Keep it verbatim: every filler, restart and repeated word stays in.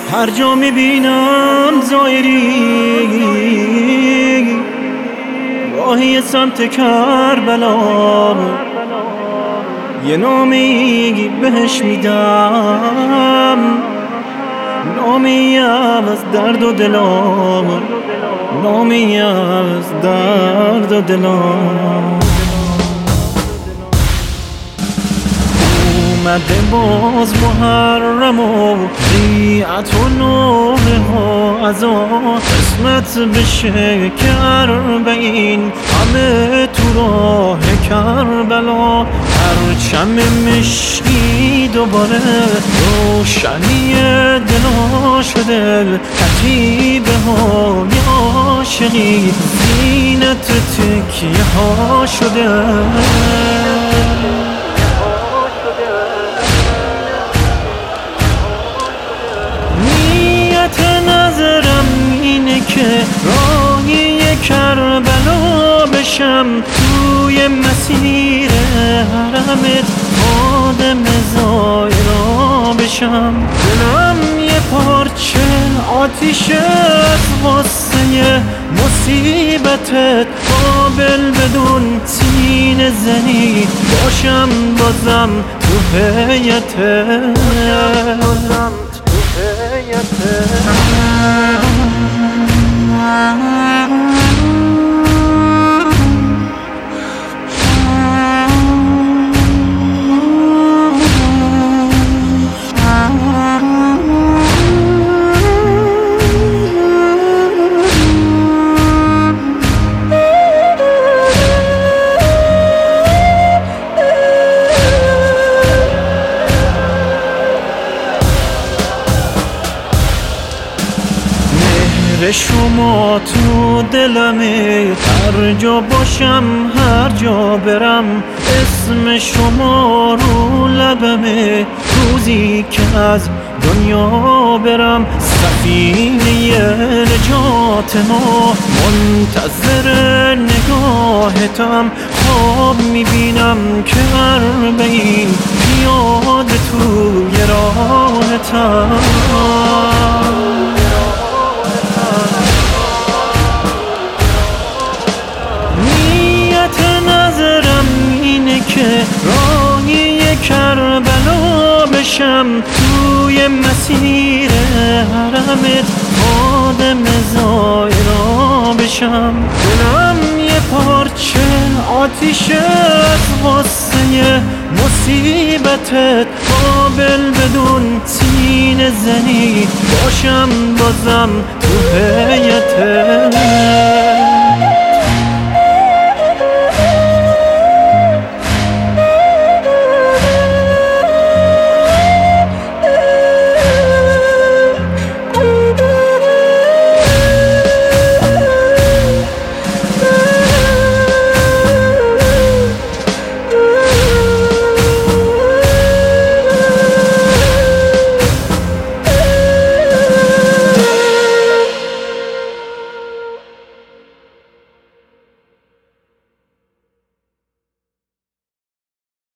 هر جا میبینم زایری راهی سمت کربلا، یه نامی بهش میدم، نامی از درد و دلام، نامی از درد و دلام. اومده باز محرم و بیعت و نوره ها ازا قسمت بشه کربین، همه تو راه کربلا. پرچم مشکی دوباره روشنی دلا شده، کتیبه های عاشقی زینت تکیه ها شده. که راهی کربلا بشم، توی مسیر حرمت خادم زایرا بشم. دلم یه پارچه آتیش از واسه مصیبتت، قابل بدون سینه زنی باشم بازم تو حیاتت. شما تو دلمه، هر جا باشم هر جا برم اسم شما رو لبمه. روزی که از دنیا برم سفینه نجات ما منتظر نگاهتم. خواب میبینم که اربعین پیاده توی راهتم. که راهی کربلا بشم، توی مسیر حرمت خادم زایرا بشم. دلم یه پارچه آتیش از واسه مصیبتت، قابل بدون سینه زنی باشم بازم تو حیاتت.